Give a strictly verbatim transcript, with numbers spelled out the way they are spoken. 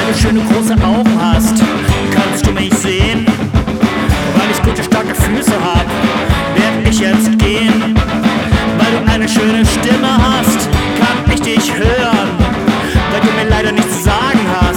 du schöne große Augen hast, kannst du mich sehen? Weil ich gute, starke Füße hab, werd ich jetzt gehen. Weil du eine schöne Stimme hast, kann ich dich hören. Weil du mir leider nichts zu sagen hast,